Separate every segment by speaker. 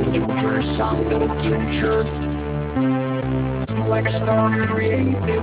Speaker 1: future, sound of the future. Like a star created.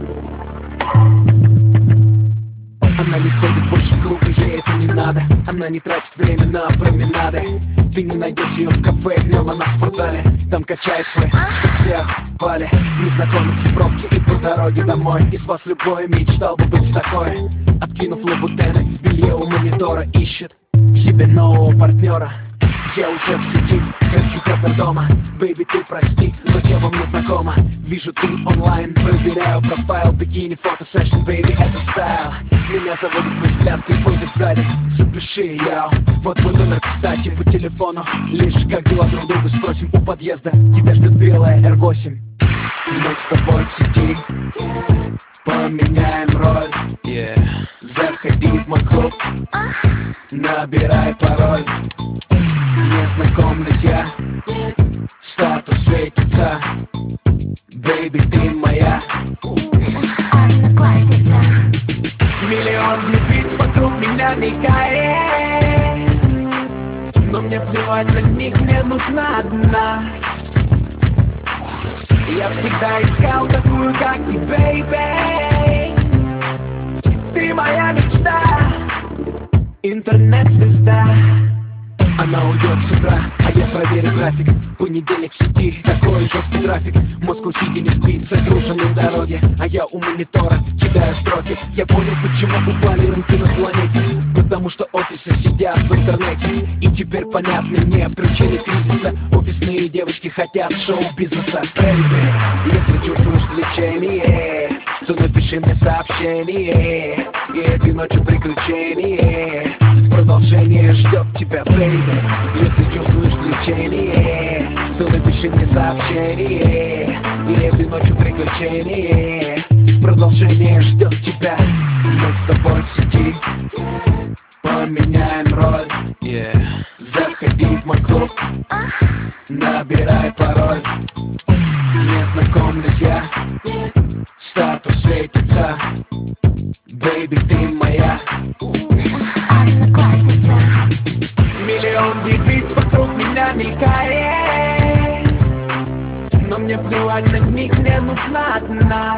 Speaker 1: Она не ходит больше в клуб, и ей это не надо. Она не тратит время на променады. Ты не найдешь ее в кафе, днем она в спортзале. Там качает свой, что все отпали. Незнакомец в пробке и по дороге домой. Из вас любой мечтал бы быть такой. Откинув лабутены, белье у монитора ищет себе нового партнера. Я уже в сети, хочу тебя дома. Бэйби, ты прости, но тема мне знакома. Вижу, ты онлайн, проверяю профайл. Бикини, фото, сэшн, бэйби, это стайл. Меня заводит твой взгляд, ты ходишь сзади. Запиши, я. Вот мой номер, кстати, по телефону. Лишь как дела друг друга спросим у подъезда. Тебя ждет белая R8. Мы с тобой в сети поменяем роль. Заходи в мой клуб, набирай пароль. Не знакомлюсь я, статус светится. Бэйби, ты моя
Speaker 2: одноклассница.
Speaker 1: Миллион девиц вокруг меня мигает, но мне плевать на них, мне нужна одна. Я всегда искал такую, как ты, бэйби. Ты моя мечта, интернет-звезда. Она уйдет с утра, а я проверю график. Понедельник в сети, такой жесткий трафик. Москва-Сити не спит, загружены дороги. А я у монитора читаю строки. Я понял, почему упали рынки на планете. Потому что офисы сидят в интернете. И теперь понятны мне причины кризиса. Офисные девочки хотят шоу-бизнеса. Бэйби, если чувствуешь влечение, то напиши мне сообщение. И этой ночью приключение. Продолжение ждет тебя, бэйби. Если чувствуешь влечение, то напиши мне сообщение. И этой ночью приключение. Продолжение ждет тебя. Мы с тобой в сети поменяем роль. Заходи в мой клуб, набирай пароль. Не знакомлюсь я, статус светится. Бэйби, ты моя
Speaker 2: Одноклассница.
Speaker 1: Миллион девиц вокруг меня мигает, но мне плевать на них, мне нужна одна.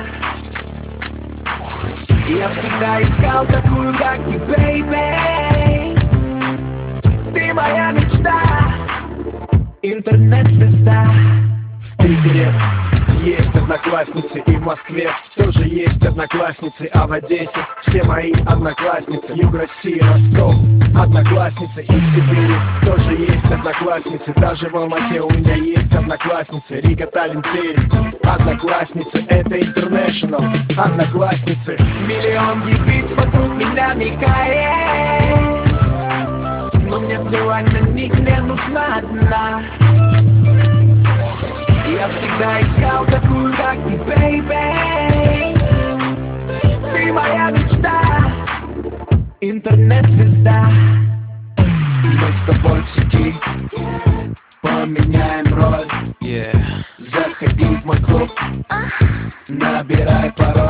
Speaker 1: Я всегда искал такую, как ты, бэйби. Ты моя мечта, интернет-звезда.
Speaker 3: В Питере есть одноклассницы, и в Москве тоже есть одноклассницы, а в Одессе все мои одноклассницы. Юг России, Ростов, одноклассницы, и в Сибири тоже есть одноклассницы. Даже в Алмате у меня есть одноклассницы. Рига, Таллин, Тверь, одноклассницы, это International, одноклассницы.
Speaker 1: Миллион девиц вокруг меня мигает, но мне плевать на них, мне нужна одна. Я всегда искал такую, как ты, бэйби. Ты моя мечта, интернет-звезда. Мы с тобой в сети поменяем роль. Заходи в мой клуб, набирай пароль.